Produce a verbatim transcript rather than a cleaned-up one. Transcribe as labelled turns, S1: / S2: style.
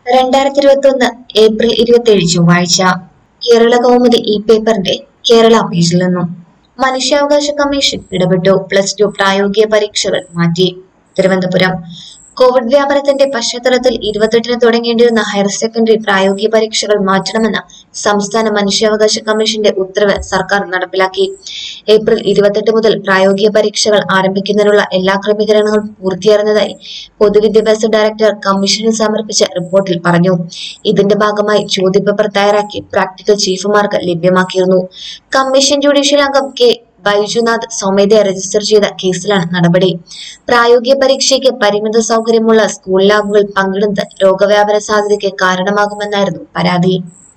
S1: രണ്ടായിരത്തി ഇരുപത്തി ഒന്ന് ഏപ്രിൽ ഇരുപത്തി ഏഴ് ചൊവ്വാഴ്ച കേരള കൗമുദി ഈ പേപ്പറിന്റെ കേരള പേജിൽ നിന്നും മനുഷ്യാവകാശ കമ്മീഷൻ ഇടപെട്ടു. പ്ലസ് ടു പ്രായോഗിക പരീക്ഷകൾ മാറ്റി. തിരുവനന്തപുരം കോവിഡ് വ്യാപനത്തിന്റെ പശ്ചാത്തലത്തിൽ ഇരുപത്തെട്ടിന് തുടങ്ങേണ്ടിയിരുന്ന ഹയർ സെക്കൻഡറി പ്രായോഗിക പരീക്ഷകൾ മാറ്റണമെന്ന സംസ്ഥാന മനുഷ്യാവകാശ കമ്മീഷന്റെ ഉത്തരവ് സർക്കാർ നടപ്പിലാക്കി. ഏപ്രിൽ ഇരുപത്തെട്ട് മുതൽ പ്രായോഗിക പരീക്ഷകൾ ആരംഭിക്കുന്നതിനുള്ള എല്ലാ ക്രമീകരണങ്ങളും പൂർത്തിയായിരുന്നതായി പൊതുവിദ്യാഭ്യാസ ഡയറക്ടർ കമ്മീഷനിൽ സമർപ്പിച്ച റിപ്പോർട്ടിൽ പറഞ്ഞു. ഇതിന്റെ ഭാഗമായി ചോദ്യപേപ്പർ തയ്യാറാക്കി പ്രാക്ടിക്കൽ ചീഫുമാർക്ക് ലഭ്യമാക്കിയിരുന്നു. കമ്മീഷൻ ജുഡീഷ്യൽ അംഗം കെ ബൈജുനാഥ് സ്വമേധയാ രജിസ്റ്റർ ചെയ്ത കേസിലാണ് നടപടി. പ്രായോഗിക പരീക്ഷയ്ക്ക് പരിമിത സൗകര്യമുള്ള സ്കൂൾ ലാബുകൾ പങ്കിടുന്നത് രോഗവ്യാപന സാധ്യതയ്ക്ക് കാരണമാകുമെന്നായിരുന്നു പരാതി.